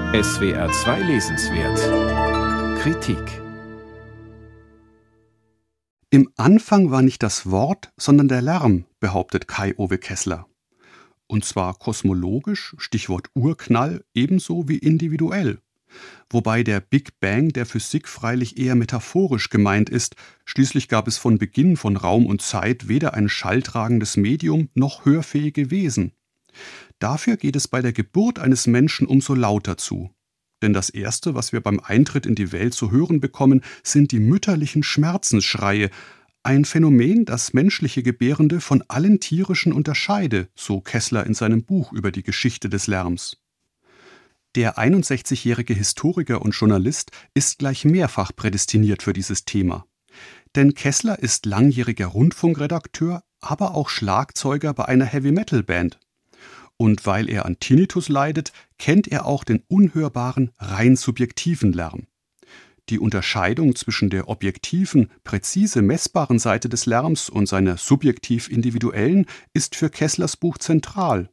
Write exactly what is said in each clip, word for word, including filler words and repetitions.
S W R zwei Lesenswert Kritik. Im Anfang war nicht das Wort, sondern der Lärm, behauptet Kai-Ove Kessler. Und zwar kosmologisch, Stichwort Urknall, ebenso wie individuell. Wobei der Big Bang der Physik freilich eher metaphorisch gemeint ist. Schließlich gab es von Beginn von Raum und Zeit weder ein schalltragendes Medium noch hörfähige Wesen. Dafür geht es bei der Geburt eines Menschen umso lauter zu. Denn das Erste, was wir beim Eintritt in die Welt zu hören bekommen, sind die mütterlichen Schmerzensschreie. Ein Phänomen, das menschliche Gebärende von allen tierischen unterscheide, so Kessler in seinem Buch über die Geschichte des Lärms. Der einundsechzigjährige Historiker und Journalist ist gleich mehrfach prädestiniert für dieses Thema. Denn Kessler ist langjähriger Rundfunkredakteur, aber auch Schlagzeuger bei einer Heavy-Metal-Band. Und weil er an Tinnitus leidet, kennt er auch den unhörbaren, rein subjektiven Lärm. Die Unterscheidung zwischen der objektiven, präzise messbaren Seite des Lärms und seiner subjektiv-individuellen ist für Kesslers Buch zentral.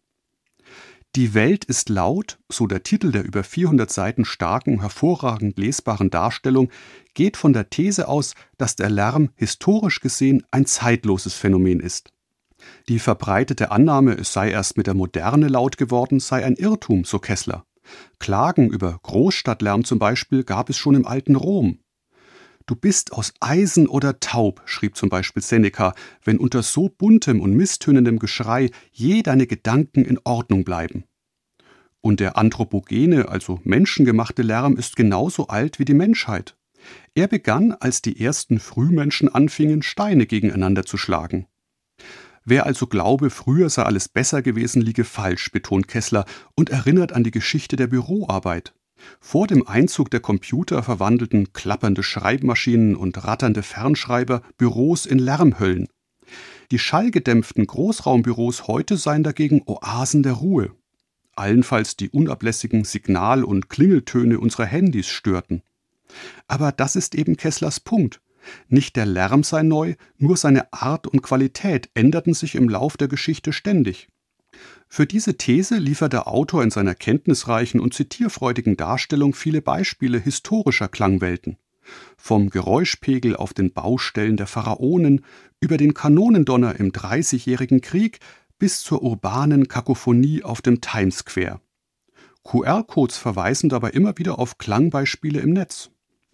Die Welt ist laut, so der Titel der über vierhundert Seiten starken, hervorragend lesbaren Darstellung, geht von der These aus, dass der Lärm historisch gesehen ein zeitloses Phänomen ist. Die verbreitete Annahme, es sei erst mit der Moderne laut geworden, sei ein Irrtum, so Kessler. Klagen über Großstadtlärm zum Beispiel gab es schon im alten Rom. Du bist aus Eisen oder taub, schrieb zum Beispiel Seneca, wenn unter so buntem und misstönendem Geschrei je deine Gedanken in Ordnung bleiben. Und der anthropogene, also menschengemachte Lärm ist genauso alt wie die Menschheit. Er begann, als die ersten Frühmenschen anfingen, Steine gegeneinander zu schlagen. Wer also glaube, früher sei alles besser gewesen, liege falsch, betont Kessler und erinnert an die Geschichte der Büroarbeit. Vor dem Einzug der Computer verwandelten klappernde Schreibmaschinen und ratternde Fernschreiber Büros in Lärmhöllen. Die schallgedämpften Großraumbüros heute seien dagegen Oasen der Ruhe. Allenfalls die unablässigen Signal- und Klingeltöne unserer Handys störten. Aber das ist eben Kesslers Punkt. Nicht der Lärm sei neu, nur seine Art und Qualität änderten sich im Lauf der Geschichte ständig. Für diese These liefert der Autor in seiner kenntnisreichen und zitierfreudigen Darstellung viele Beispiele historischer Klangwelten. Vom Geräuschpegel auf den Baustellen der Pharaonen, über den Kanonendonner im Dreißigjährigen Krieg bis zur urbanen Kakophonie auf dem Times Square. Q R-Codes verweisen dabei immer wieder auf Klangbeispiele im Netz.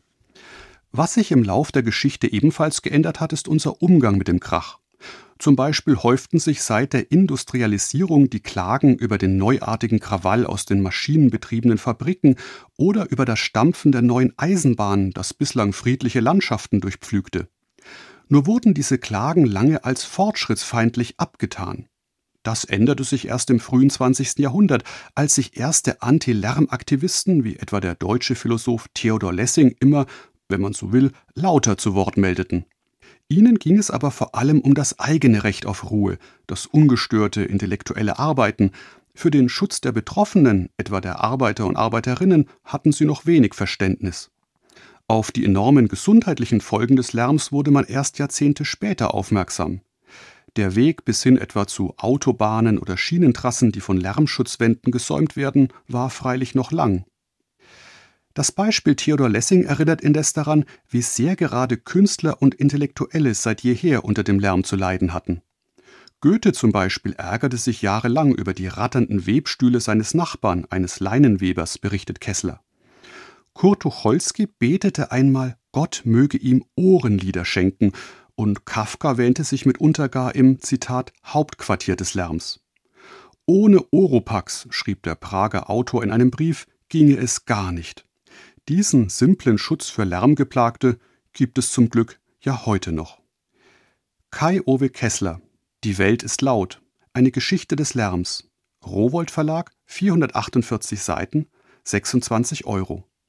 Was sich im Lauf der Geschichte ebenfalls geändert hat, ist unser Umgang mit dem Krach. Zum Beispiel häuften sich seit der Industrialisierung die Klagen über den neuartigen Krawall aus den maschinenbetriebenen Fabriken oder über das Stampfen der neuen Eisenbahn, das bislang friedliche Landschaften durchpflügte. Nur wurden diese Klagen lange als fortschrittsfeindlich abgetan. Das änderte sich erst im frühen zwanzigsten Jahrhundert, als sich erste Anti-Lärm-Aktivisten, wie etwa der deutsche Philosoph Theodor Lessing, immer, wenn man so will, lauter zu Wort meldeten. Ihnen ging es aber vor allem um das eigene Recht auf Ruhe, das ungestörte intellektuelle Arbeiten. Für den Schutz der Betroffenen, etwa der Arbeiter und Arbeiterinnen, hatten sie noch wenig Verständnis. Auf die enormen gesundheitlichen Folgen des Lärms wurde man erst Jahrzehnte später aufmerksam. Der Weg bis hin etwa zu Autobahnen oder Schienentrassen, die von Lärmschutzwänden gesäumt werden, war freilich noch lang. Das Beispiel Theodor Lessing erinnert indes daran, wie sehr gerade Künstler und Intellektuelle seit jeher unter dem Lärm zu leiden hatten. Goethe zum Beispiel ärgerte sich jahrelang über die ratternden Webstühle seines Nachbarn, eines Leinenwebers, berichtet Kessler. Kurt Tucholsky betete einmal, Gott möge ihm Ohrenlieder schenken, und Kafka wähnte sich mitunter gar im, Zitat, Hauptquartier des Lärms. Ohne Oropax, schrieb der Prager Autor in einem Brief, ginge es gar nicht. Diesen simplen Schutz für Lärmgeplagte gibt es zum Glück ja heute noch. Kai-Ove Kessler, Die Welt ist laut, eine Geschichte des Lärms. Rowohlt Verlag, vierhundertachtundvierzig Seiten, sechsundzwanzig Euro.